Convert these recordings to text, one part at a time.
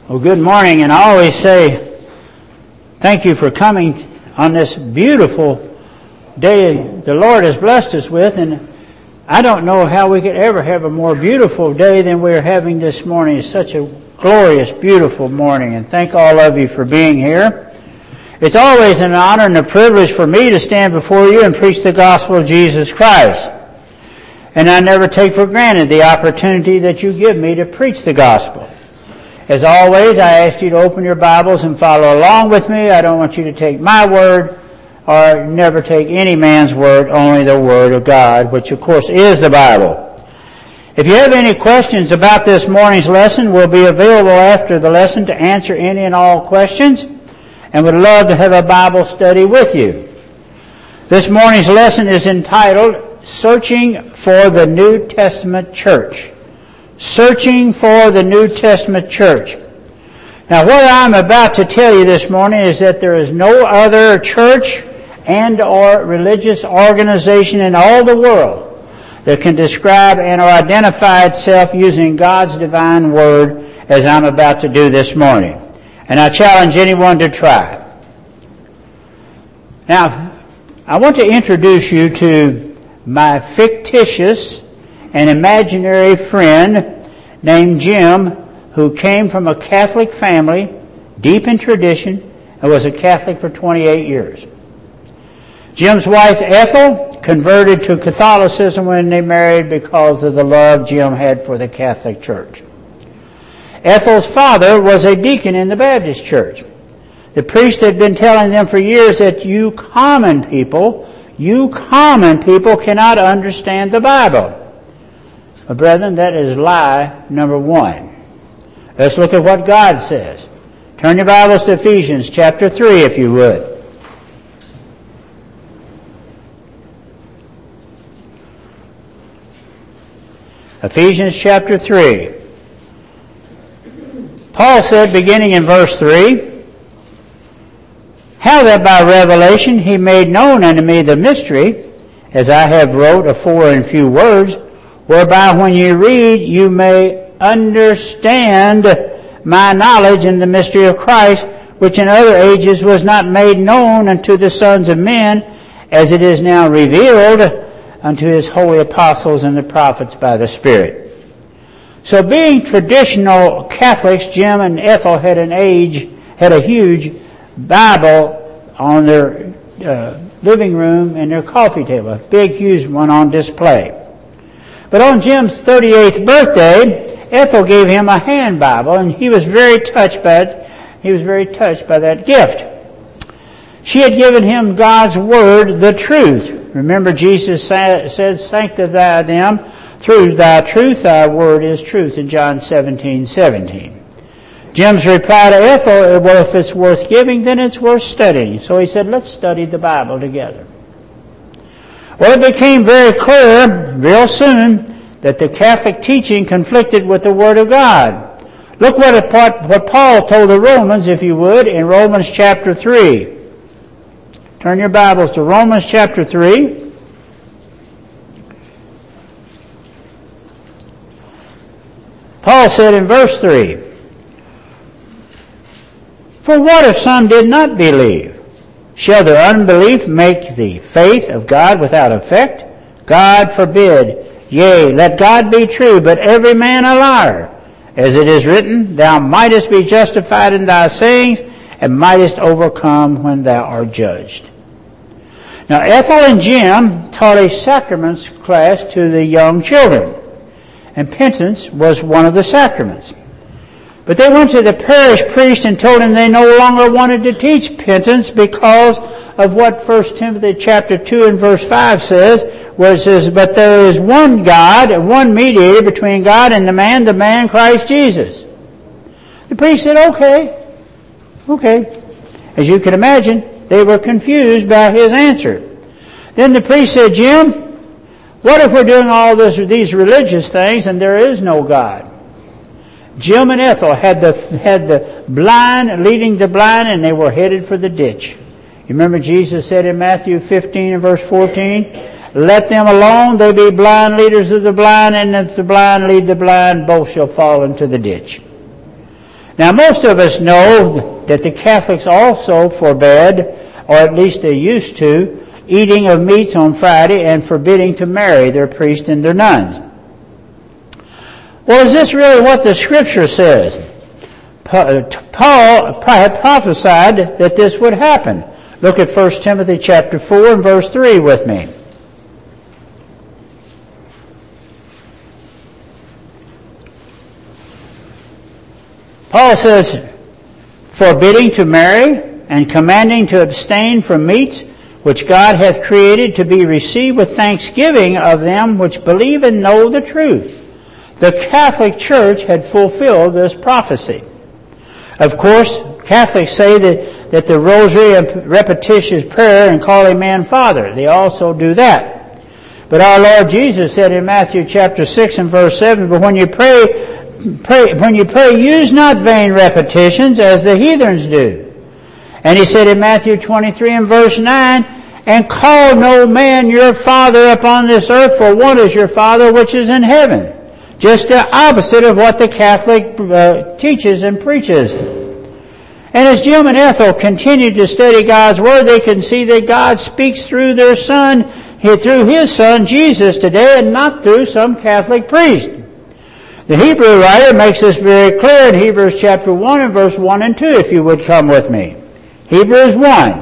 Well, good morning, and I always say thank you for coming on this beautiful day the Lord has blessed us with, and I don't know how we could ever have a more beautiful day than we're having this morning. It's such a glorious, beautiful morning, and thank all of you for being here. It's always an honor and a privilege for me to stand before you and preach the gospel of Jesus Christ. And I never take for granted the opportunity that you give me to preach the gospel. As always, I ask you to open your Bibles and follow along with me. I don't want you to take my word or never take any man's word, only the word of God, which of course is the Bible. If you have any questions about this morning's lesson, we'll be available after the lesson to answer any and all questions, and would love to have a Bible study with you. This morning's lesson is entitled, Searching for the New Testament Church. Searching for the New Testament Church. Now, what I'm about to tell you this morning is that there is no other church and or religious organization in all the world that can describe and or identify itself using God's divine word as I'm about to do this morning. And I challenge anyone to try. Now, I want to introduce you to my fictitious an imaginary friend named Jim, who came from a Catholic family, deep in tradition, and was a Catholic for 28 years. Jim's wife, Ethel, converted to Catholicism when they married because of the love Jim had for the Catholic Church. Ethel's father was a deacon in the Baptist church. The priest had been telling them for years that you common people cannot understand the Bible. But brethren, that is lie number one. Let's look at what God says. Turn your Bibles to Ephesians chapter 3, if you would. Ephesians chapter 3. Paul said, beginning in verse 3, How that by revelation he made known unto me the mystery, as I have wrote afore in few words, whereby when you read, you may understand my knowledge in the mystery of Christ, which in other ages was not made known unto the sons of men, as it is now revealed unto his holy apostles and the prophets by the Spirit. So being traditional Catholics, Jim and Ethel had a huge Bible on their living room and their coffee table, a big, huge one on display. But on Jim's 38th birthday, Ethel gave him a hand Bible, and he was very touched by it. He was very touched by that gift. She had given him God's word, the truth. Remember, Jesus said, sanctify them through thy truth. Thy word is truth, in John 17:17. Jim's reply to Ethel, well, if it's worth giving, then it's worth studying. So he said, let's study the Bible together. Well, it became very clear real soon that the Catholic teaching conflicted with the Word of God. Look what Paul told the Romans, if you would, in Romans chapter 3. Turn your Bibles to Romans chapter 3. Paul said in verse 3, For what if some did not believe? Shall their unbelief make the faith of God without effect? God forbid. Yea, let God be true, but every man a liar. As it is written, Thou mightest be justified in thy sayings, and mightest overcome when thou art judged. Now, Ethel and Jim taught a sacraments class to the young children, and penance was one of the sacraments. But they went to the parish priest and told him they no longer wanted to teach penance because of what 1 Timothy chapter 2 and verse 5 says, where it says, But there is one God, one mediator between God and the man Christ Jesus. The priest said, okay. As you can imagine, they were confused by his answer. Then the priest said, Jim, what if we're doing all these religious things and there is no God? Jim and Ethel had the blind leading the blind, and they were headed for the ditch. You remember Jesus said in Matthew 15 and verse 14, Let them alone, they be blind leaders of the blind, and if the blind lead the blind, both shall fall into the ditch. Now, most of us know that the Catholics also forbade, or at least they used to, eating of meats on Friday and forbidding to marry their priests and their nuns. Well, is this really what the Scripture says? Paul had prophesied that this would happen. Look at 1 Timothy chapter 4 and verse 3 with me. Paul says, forbidding to marry and commanding to abstain from meats which God hath created to be received with thanksgiving of them which believe and know the truth. The Catholic Church had fulfilled this prophecy. Of course, Catholics say that the rosary and repetitious prayer and calling man Father, they also do that. But our Lord Jesus said in Matthew chapter 6 and verse 7, but when you pray, use not vain repetitions as the heathens do. And he said in Matthew 23 and verse 9, and call no man your father upon this earth, for one is your Father which is in heaven. Just the opposite of what the Catholic teaches and preaches. And as Jim and Ethel continued to study God's Word, they can see that God speaks through their Son, through His Son, Jesus, today, and not through some Catholic priest. The Hebrew writer makes this very clear in Hebrews chapter 1 and verse 1 and 2, if you would come with me. Hebrews 1.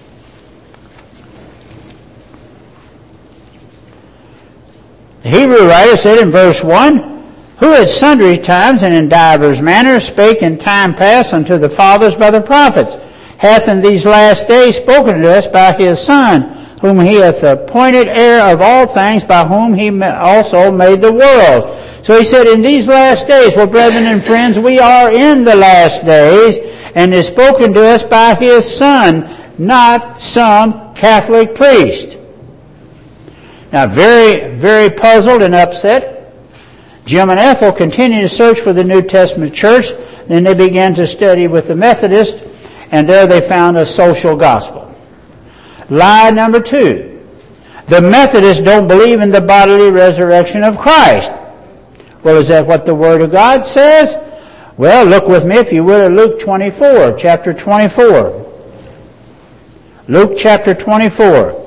The Hebrew writer said in verse 1, who at sundry times and in divers manners spake in time past unto the fathers by the prophets, hath in these last days spoken to us by His Son, whom He hath appointed heir of all things, by whom He also made the world. So he said, in these last days, well, brethren and friends, we are in the last days, and is spoken to us by His Son, not some Catholic priest. Now, very, very puzzled and upset, Jim and Ethel continued to search for the New Testament church. Then they began to study with the Methodists, and there they found a social gospel. Lie number 2. The Methodists don't believe in the bodily resurrection of Christ. Well, is that what the Word of God says? Well, look with me, if you will, at Luke 24, chapter 24. Luke chapter 24.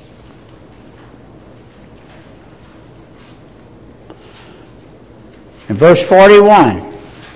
In verse 41.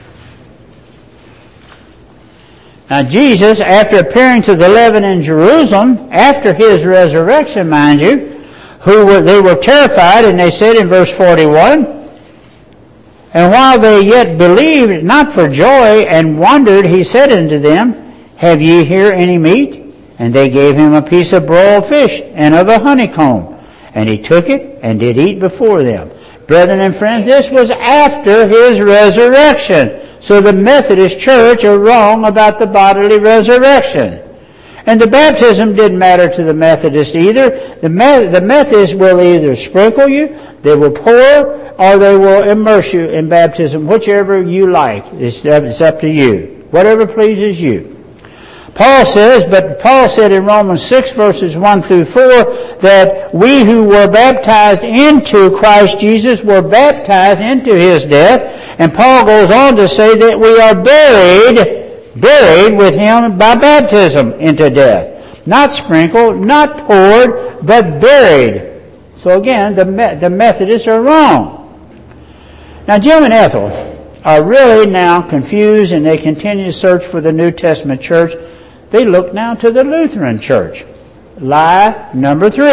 Now Jesus, after appearing to the 11 in Jerusalem, after His resurrection, mind you, they were terrified, and they said in verse 41, and while they yet believed not for joy and wondered, He said unto them, have ye here any meat? And they gave Him a piece of broiled fish and of a honeycomb. And He took it and did eat before them. Brethren and friends, this was after His resurrection. So the Methodist Church are wrong about the bodily resurrection. And the baptism didn't matter to the Methodist either. The Methodists will either sprinkle you, they will pour, or they will immerse you in baptism, whichever you like. It's up to you. Whatever pleases you. Paul said in Romans 6 verses 1 through 4 that we who were baptized into Christ Jesus were baptized into His death. And Paul goes on to say that we are buried with Him by baptism into death. Not sprinkled, not poured, but buried. So again, the Methodists are wrong. Now Jim and Ethel are really now confused, and they continue to search for the New Testament church. They look now to the Lutheran Church. Lie number 3.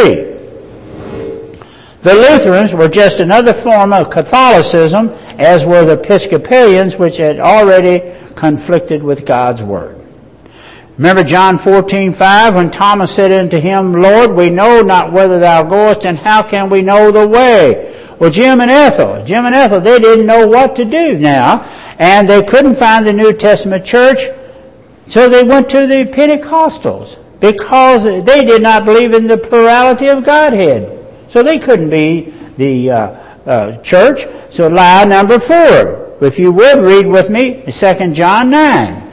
The Lutherans were just another form of Catholicism, as were the Episcopalians, which had already conflicted with God's Word. Remember John 14:5, when Thomas said unto Him, Lord, we know not whither Thou goest, and how can we know the way? Well, Jim and Ethel, they didn't know what to do now, and they couldn't find the New Testament church. So they went to the Pentecostals because they did not believe in the plurality of Godhead. So they couldn't be the church. So lie number 4. If you would, read with me 2 John 9.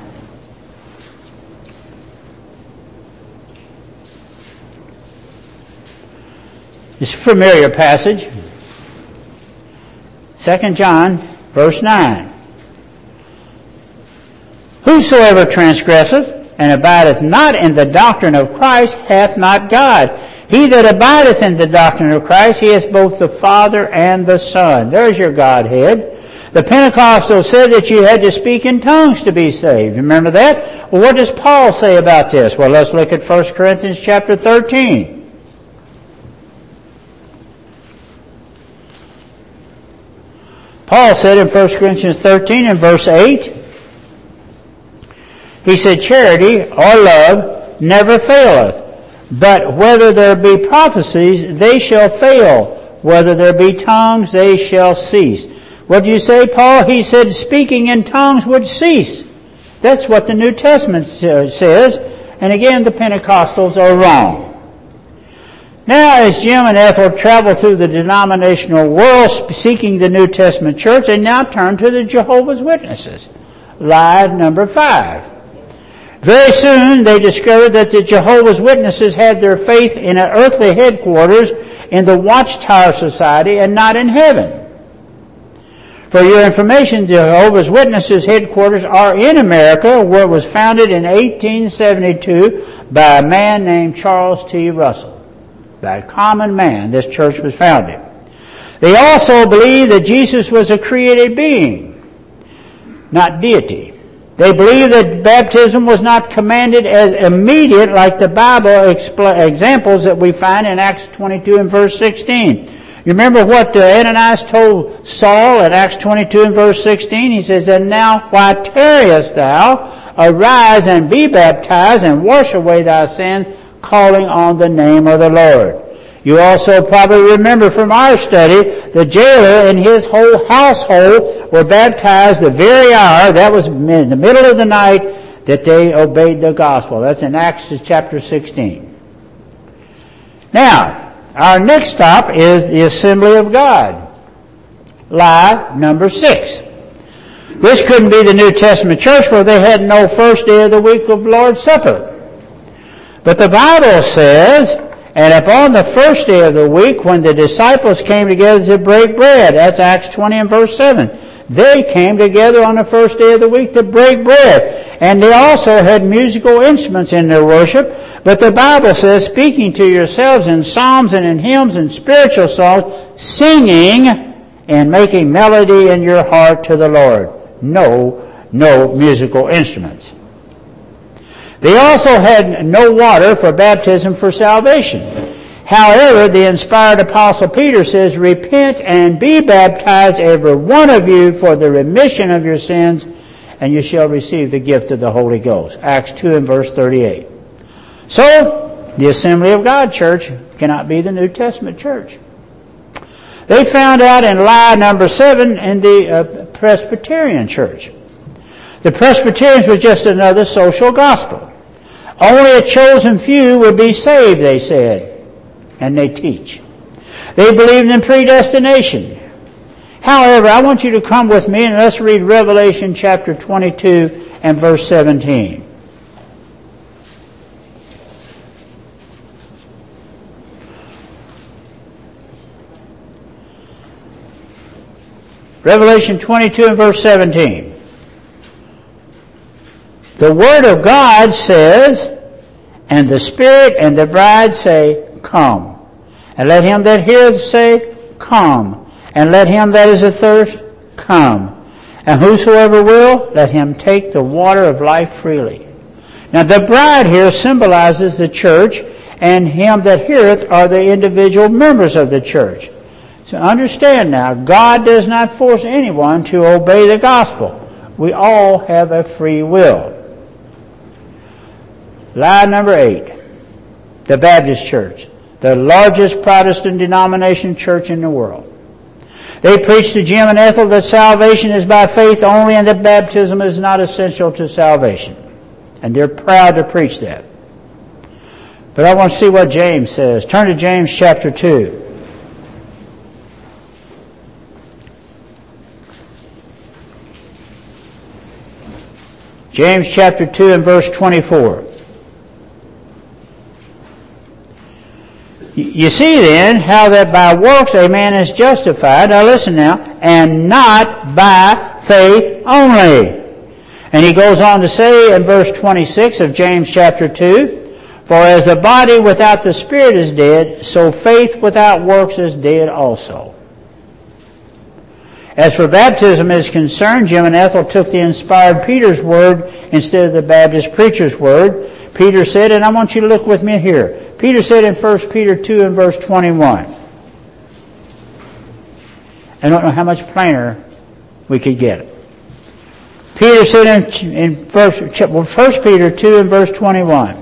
It's a familiar passage. 2 John, verse 9. Whosoever transgresseth and abideth not in the doctrine of Christ hath not God. He that abideth in the doctrine of Christ, he is both the Father and the Son. There's your Godhead. The Pentecostals said that you had to speak in tongues to be saved. Remember that? Well, what does Paul say about this? Well, let's look at 1 Corinthians chapter 13. Paul said in 1 Corinthians 13 and verse 8, he said, charity or love never faileth, but whether there be prophecies, they shall fail. Whether there be tongues, they shall cease. What do you say, Paul? He said speaking in tongues would cease. That's what the New Testament says. And again, the Pentecostals are wrong. Now, as Jim and Ethel travel through the denominational world seeking the New Testament church, they now turn to the Jehovah's Witnesses. Lie number 5. Very soon, they discovered that the Jehovah's Witnesses had their faith in an earthly headquarters in the Watchtower Society and not in heaven. For your information, the Jehovah's Witnesses headquarters are in America, where it was founded in 1872 by a man named Charles T. Russell. By a common man, this church was founded. They also believe that Jesus was a created being, not deity. They believe that baptism was not commanded as immediate like the Bible examples that we find in Acts 22 and verse 16. You remember what Ananias told Saul in Acts 22 and verse 16? He says, and now why tarriest thou? Arise and be baptized and wash away thy sins, calling on the name of the Lord. You also probably remember from our study, the jailer and his whole household were baptized the very hour, that was in the middle of the night, that they obeyed the gospel. That's in Acts chapter 16. Now, our next stop is the Assembly of God. Lie number 6. This couldn't be the New Testament church, for they had no first day of the week of Lord's Supper. But the Bible says, and upon the first day of the week, when the disciples came together to break bread, that's Acts 20 and verse 7. They came together on the first day of the week to break bread. And they also had musical instruments in their worship. But the Bible says, speaking to yourselves in psalms and in hymns and spiritual songs, singing and making melody in your heart to the Lord. No musical instruments. They also had no water for baptism for salvation. However, the inspired Apostle Peter says, repent and be baptized, every one of you, for the remission of your sins, and you shall receive the gift of the Holy Ghost. Acts 2 and verse 38. So, the Assembly of God church cannot be the New Testament church. They found out in lie number 7 in the Presbyterian church. The Presbyterians was just another social gospel. Only a chosen few would be saved, they said. And they teach. They believed in predestination. However, I want you to come with me and let's read Revelation chapter 22 and verse 17. Revelation 22 and verse 17. The Word of God says, and the Spirit and the bride say, come. And let him that heareth say, come. And let him that is athirst, come. And whosoever will, let him take the water of life freely. Now the bride here symbolizes the church, and him that heareth are the individual members of the church. So understand now, God does not force anyone to obey the gospel. We all have a free will. Lie number 8. The Baptist Church, the largest Protestant denomination church in the world. They preach to Jim and Ethel that salvation is by faith only and that baptism is not essential to salvation. And they're proud to preach that. But I want to see what James says. Turn to James chapter 2. James chapter 2 and verse 24. You see then how that by works a man is justified, now listen now, and not by faith only. And he goes on to say in verse 26 of James chapter 2, for as the body without the spirit is dead, so faith without works is dead also. As for baptism is concerned, Jim and Ethel took the inspired Peter's word instead of the Baptist preacher's word. Peter said, and I want you to look with me here. Peter said in 1 Peter 2 and verse 21. I don't know how much plainer we could get it. Peter said in 1 Peter 2 and verse 21.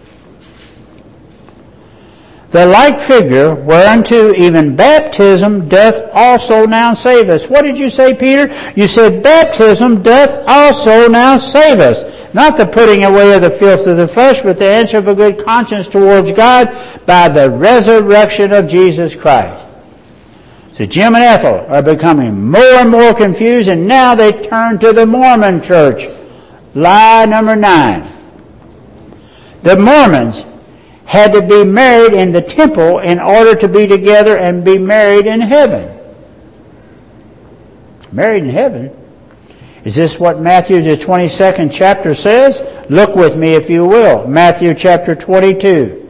The like figure whereunto even baptism doth also now save us. What did you say, Peter? You said baptism doth also now save us. Not the putting away of the filth of the flesh, but the answer of a good conscience towards God by the resurrection of Jesus Christ. So Jim and Ethel are becoming more and more confused, and now they turn to the Mormon church. Lie number 9. The Mormons had to be married in the temple in order to be together and be married in heaven. Married in heaven? Is this what Matthew the 22nd chapter says? Look with me if you will. Matthew chapter 22.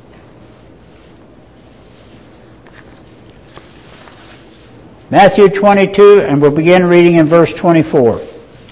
Matthew 22, and we'll begin reading in verse 24.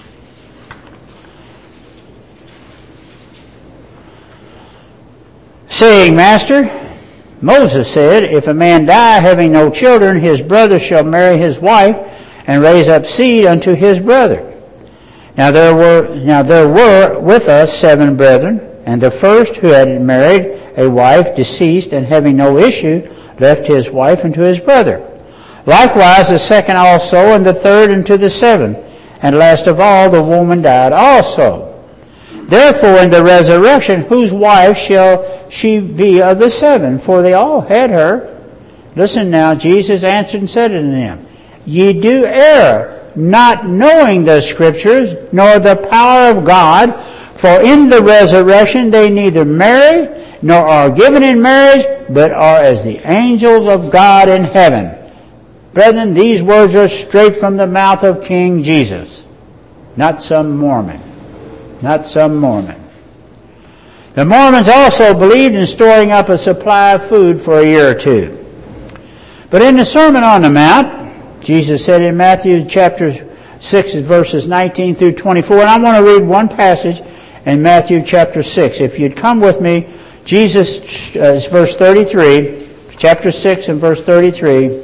Saying, Master, Moses said, if a man die having no children, his brother shall marry his wife and raise up seed unto his brother. Now there were with us 7 brethren, and the first who had married a wife deceased, and having no issue, left his wife unto his brother. Likewise the second also, and the third unto the 7th, and last of all the woman died also. Therefore in the resurrection, whose wife shall she be of the 7? For they all had her. Listen now, Jesus answered and said unto them, Ye do err, not knowing the Scriptures, nor the power of God. For in the resurrection they neither marry, nor are given in marriage, but are as the angels of God in heaven. Brethren, these words are straight from the mouth of King Jesus, not some Mormon. Not some Mormon. The Mormons also believed in storing up a supply of food for a year or 2. But in the Sermon on the Mount, Jesus said in Matthew chapter 6, verses 19 through 24, and I want to read one passage in Matthew chapter 6. If you'd come with me, Jesus, verse 33, chapter 6 and verse 33.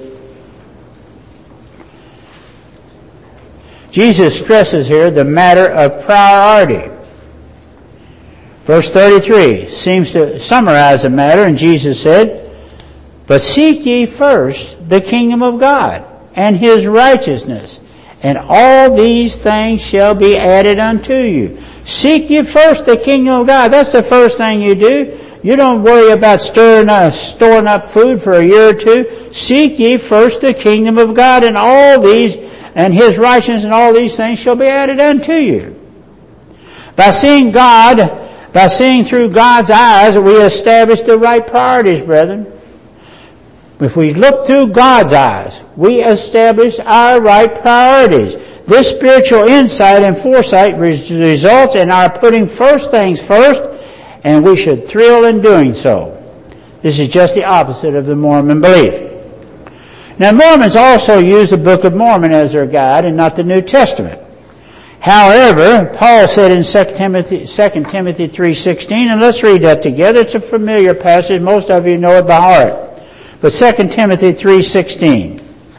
Jesus stresses here the matter of priority. Verse 33 seems to summarize the matter, and Jesus said, But seek ye first the kingdom of God and his righteousness, and all these things shall be added unto you. Seek ye first the kingdom of God. That's the first thing you do. You don't worry about storing up food for a year or 2. Seek ye first the kingdom of God, and all these and his righteousness, and all these things shall be added unto you. By seeing through God's eyes, we establish the right priorities, brethren. If we look through God's eyes, we establish our right priorities. This spiritual insight and foresight results in our putting first things first, and we should thrill in doing so. This is just the opposite of the Mormon belief. Now, Mormons also use the Book of Mormon as their guide and not the New Testament. However, Paul said in 2 Timothy 3:16, and let's read that together. It's a familiar passage. Most of you know it by heart. But 2 Timothy 3:16.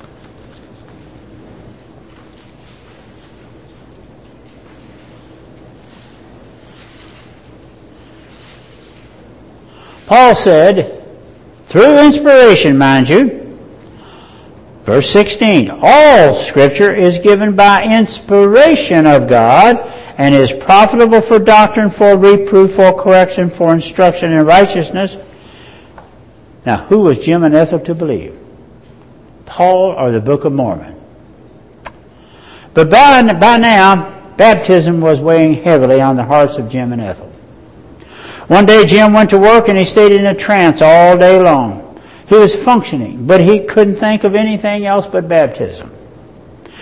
Paul said, through inspiration, mind you, verse 16, all Scripture is given by inspiration of God and is profitable for doctrine, for reproof, for correction, for instruction in righteousness. Now, who was Jim and Ethel to believe? Paul or the Book of Mormon? But by now, baptism was weighing heavily on the hearts of Jim and Ethel. One day Jim went to work and he stayed in a trance all day long. He was functioning, but he couldn't think of anything else but baptism.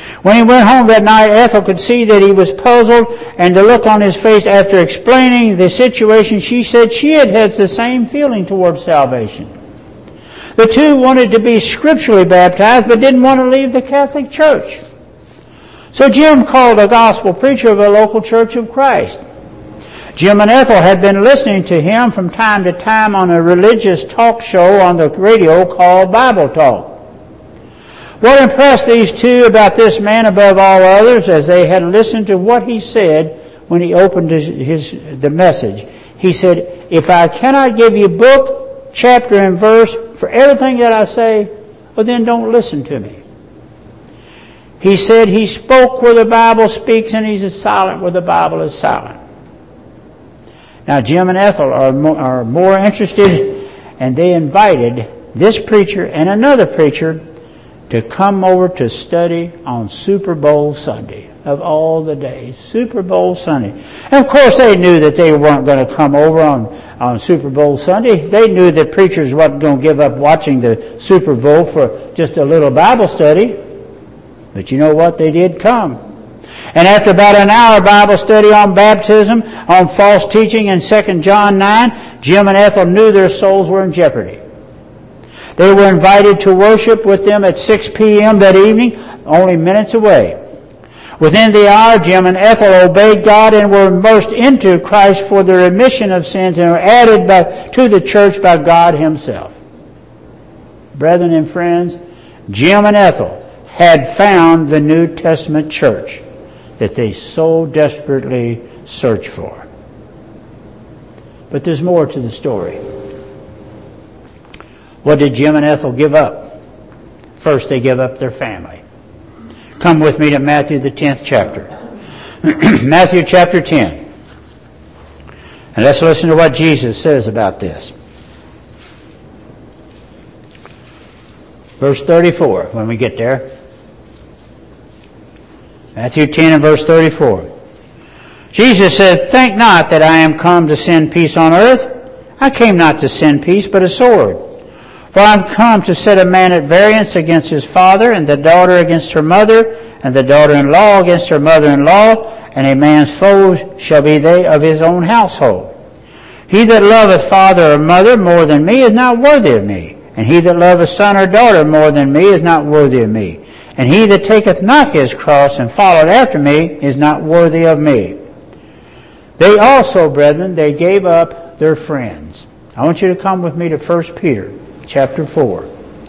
When he went home that night, Ethel could see that he was puzzled, and the look on his face after explaining the situation, she said she had the same feeling towards salvation. The two wanted to be scripturally baptized, but didn't want to leave the Catholic Church. So Jim called a gospel preacher of a local Church of Christ. Jim and Ethel had been listening to him from time to time on a religious talk show on the radio called Bible Talk. What impressed these two about this man above all others, as they had listened to what he said when he opened the message, he said, "If I cannot give you book, chapter, and verse for everything that I say, well, then don't listen to me." He said he spoke where the Bible speaks, and he's silent where the Bible is silent. Now, Jim and Ethel are more interested, and they invited this preacher and another preacher to come over to study on Super Bowl Sunday, of all the days, Super Bowl Sunday. And of course they knew that they weren't going to come over on Super Bowl Sunday. They knew that preachers wasn't going to give up watching the Super Bowl for just a little Bible study. But you know what? They did come. And after about an hour Bible study on baptism, on false teaching in 2 John 9, Jim and Ethel knew their souls were in jeopardy. They were invited to worship with them at 6 p.m. that evening, only minutes away. Within the hour, Jim and Ethel obeyed God and were immersed into Christ for the remission of sins and were added to the church by God Himself. Brethren and friends, Jim and Ethel had found the New Testament church that they so desperately searched for. But there's more to the story. What did Jim and Ethel give up? First, they give up their family. Come with me to Matthew, the 10th chapter. Matthew chapter 10. And let's listen to what Jesus says about this. Verse 34, when we get there. Matthew 10 and verse 34. Jesus said, "Think not that I am come to send peace on earth. I came not to send peace, but a sword. For I am come to set a man at variance against his father, and the daughter against her mother, and the daughter-in-law against her mother-in-law, and a man's foes shall be they of his own household. He that loveth father or mother more than me is not worthy of me, and he that loveth son or daughter more than me is not worthy of me. And he that taketh not his cross and followeth after me is not worthy of me." They also, brethren, they gave up their friends. I want you to come with me to 1 Peter chapter 4.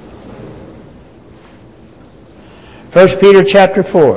1 Peter chapter 4.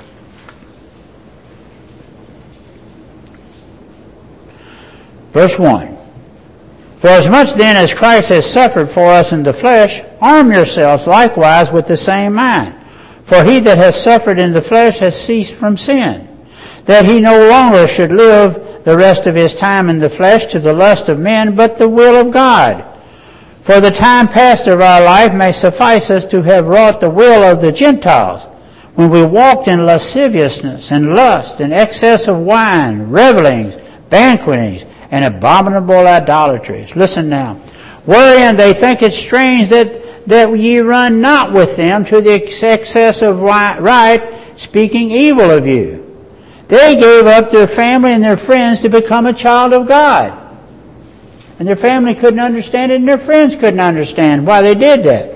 Verse 1. "For as much then as Christ has suffered for us in the flesh, arm yourselves likewise with the same mind. For he that has suffered in the flesh has ceased from sin, that he no longer should live the rest of his time in the flesh to the lust of men, but the will of God. For the time past of our life may suffice us to have wrought the will of the Gentiles, when we walked in lasciviousness and lust and excess of wine, revelings, banquetings, and abominable idolatries." Listen now. "Wherein they think it strange that ye run not with them to the excess of right, speaking evil of you." They gave up their family and their friends to become a child of God. And their family couldn't understand it, and their friends couldn't understand why they did that.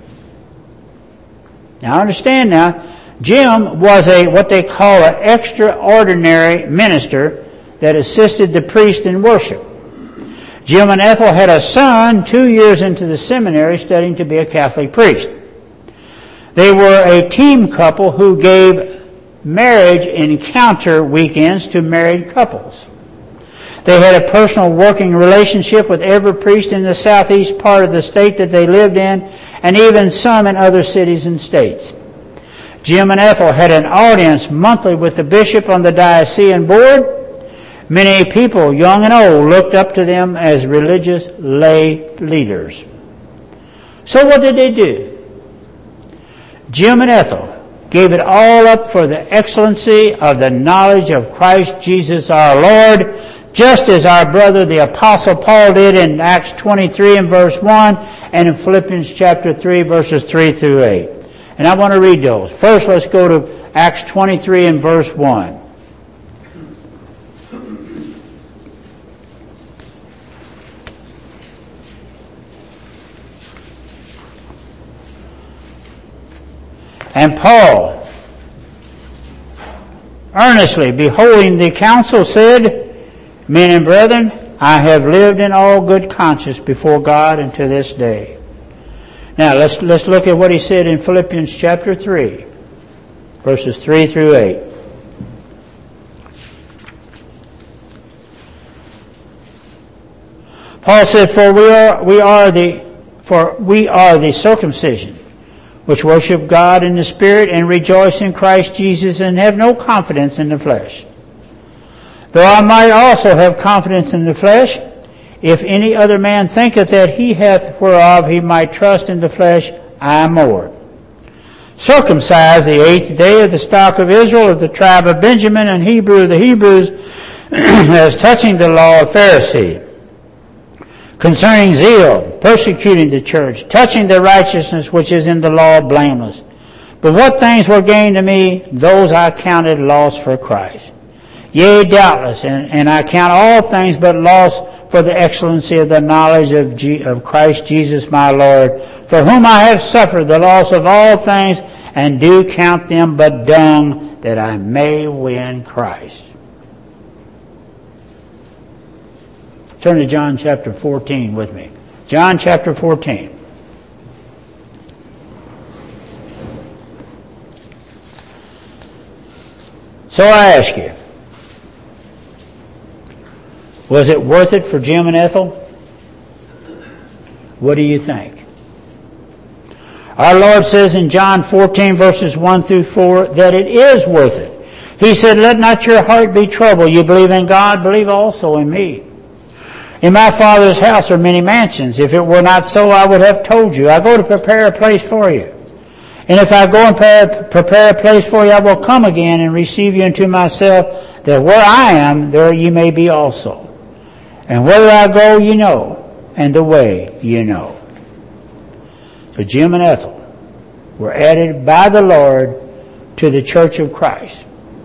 Now understand now, Jim was what they call an extraordinary minister that assisted the priest in worship. Jim and Ethel had a son 2 years into the seminary studying to be a Catholic priest. They were a team couple who gave marriage encounter weekends to married couples. They had a personal working relationship with every priest in the southeast part of the state that they lived in, and even some in other cities and states. Jim and Ethel had an audience monthly with the bishop on the diocesan board. Many people, young and old, looked up to them as religious lay leaders. So what did they do? Jim and Ethel gave it all up for the excellency of the knowledge of Christ Jesus our Lord, just as our brother the Apostle Paul did in Acts 23 and verse 1 and in Philippians chapter 3 verses 3 through 8. And I want to read those. First, let's go to Acts 23 and verse 1. And Paul, earnestly beholding the council, said, Men and brethren, I have lived in all good conscience before God unto this day. Now let's look at what he said in Philippians chapter 3, verses 3 through 8. Paul said, For we are the circumcision, which worship God in the Spirit and rejoice in Christ Jesus and have no confidence in the flesh. Though I might also have confidence in the flesh, if any other man thinketh that he hath whereof he might trust in the flesh, I more. Circumcised the 8th day of the stock of Israel, of the tribe of Benjamin, and Hebrew of the Hebrews, as touching the law of Pharisee. Concerning zeal, persecuting the church, touching the righteousness which is in the law, blameless. But what things were gained to me, those I counted loss for Christ. Yea, doubtless, and I count all things but loss for the excellency of the knowledge of Christ Jesus my Lord, for whom I have suffered the loss of all things, and do count them but dung, that I may win Christ. Turn to John chapter 14 with me. John chapter 14. So I ask you, was it worth it for Jim and Ethel? What do you think? Our Lord says in John 14 verses 1 through 4 that it is worth it. He said, Let not your heart be troubled. You believe in God, believe also in me. In my Father's house are many mansions. If it were not so, I would have told you. I go to prepare a place for you. And if I go and prepare a place for you, I will come again and receive you unto myself, that where I am, there ye may be also. And whither I go, you know, and the way you know. So Jim and Ethel were added by the Lord to the Church of Christ.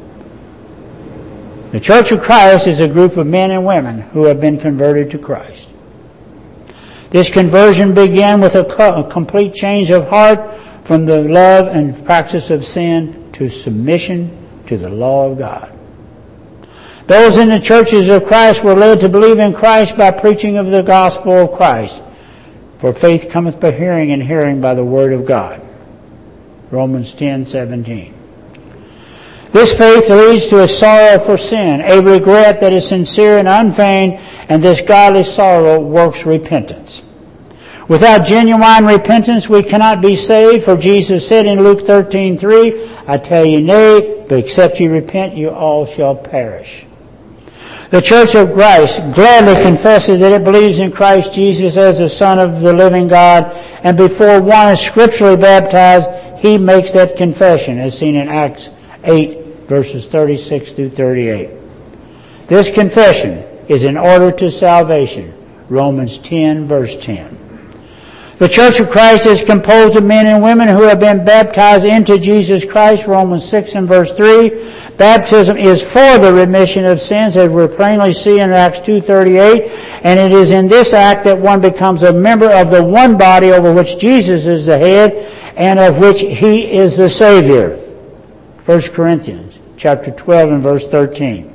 The Church of Christ is a group of men and women who have been converted to Christ. This conversion began with a complete change of heart from the love and practice of sin to submission to the law of God. Those in the churches of Christ were led to believe in Christ by preaching of the gospel of Christ. For faith cometh by hearing, and hearing by the word of God. Romans 10:17. This faith leads to a sorrow for sin, a regret that is sincere and unfeigned, and this godly sorrow works repentance. Without genuine repentance, we cannot be saved, for Jesus said in Luke 13:3, I tell you nay, but except you repent, you all shall perish. The Church of Christ gladly confesses that it believes in Christ Jesus as the Son of the living God, and before one is scripturally baptized, he makes that confession, as seen in Acts 8, verses 36 through 38. This confession is in order to salvation, Romans 10, verse 10. The Church of Christ is composed of men and women who have been baptized into Jesus Christ, Romans 6 and verse 3. Baptism is for the remission of sins, as we plainly see in Acts 2:38, and it is in this act that one becomes a member of the one body over which Jesus is the head and of which he is the Savior. 1 Corinthians chapter 12 and verse 13.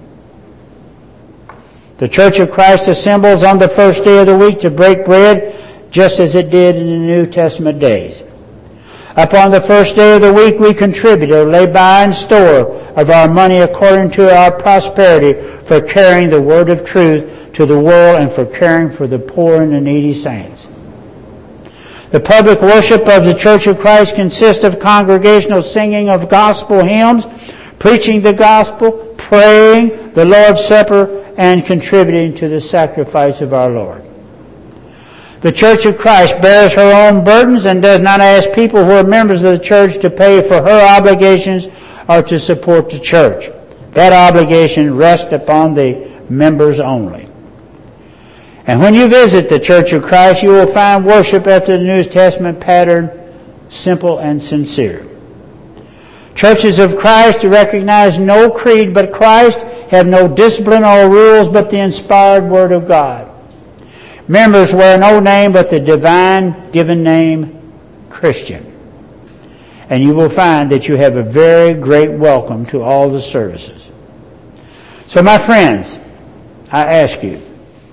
The Church of Christ assembles on the first day of the week to break bread, just as it did in the New Testament days. Upon the first day of the week, we contribute or lay by in store of our money according to our prosperity for carrying the word of truth to the world and for caring for the poor and the needy saints. The public worship of the Church of Christ consists of congregational singing of gospel hymns, preaching the gospel, praying, the Lord's Supper, and contributing to the sacrifice of our Lord. The Church of Christ bears her own burdens and does not ask people who are members of the church to pay for her obligations or to support the church. That obligation rests upon the members only. And when you visit the Church of Christ, you will find worship after the New Testament pattern, simple and sincere. Churches of Christ recognize no creed but Christ, have no discipline or rules but the inspired Word of God. Members wear no name but the divine given name Christian. And you will find that you have a very great welcome to all the services. So my friends, I ask you,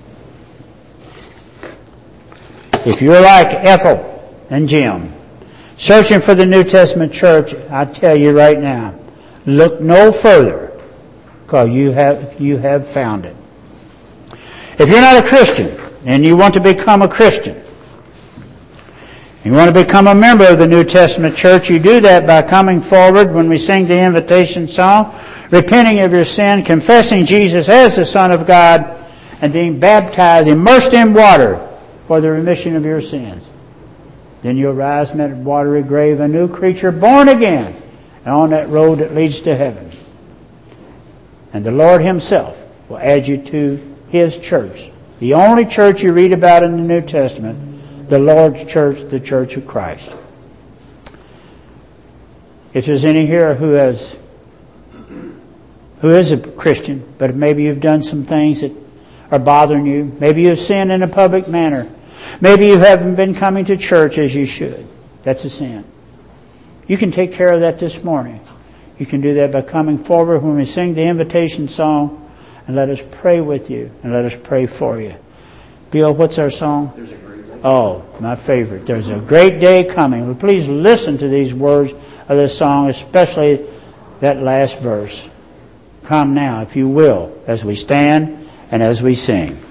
if you're like Ethel and Jim, searching for the New Testament church, I tell you right now, look no further, because you have found it. If you're not a Christian and you want to become a Christian, you want to become a member of the New Testament church, you do that by coming forward when we sing the invitation song, repenting of your sin, confessing Jesus as the Son of God, and being baptized, immersed in water for the remission of your sins. Then you'll rise from that watery grave, a new creature born again, and on that road that leads to heaven. And the Lord Himself will add you to His church, the only church you read about in the New Testament, the Lord's church, the Church of Christ. If there's any here who is a Christian, but maybe you've done some things that are bothering you, maybe you've sinned in a public manner, maybe you haven't been coming to church as you should, that's a sin. You can take care of that this morning. You can do that by coming forward when we sing the invitation song, and let us pray with you and let us pray for you. Bill, what's our song? There's a great day. Oh, my favorite. There's a great day coming. Well, please listen to these words of this song, especially that last verse. Come now, if you will, as we stand and as we sing.